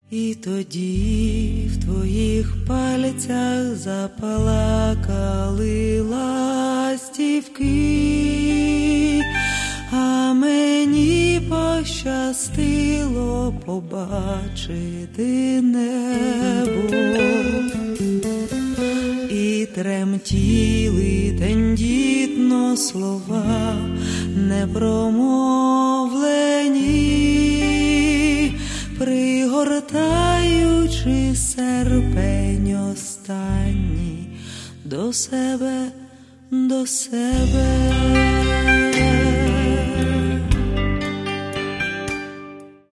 І тоді в твоїх пальцях запалакали ластівки, а мені пощастило побачити небо. І тремтіли тендітно слова непромовлені, пригортаючи серпень останній до себе, до себе.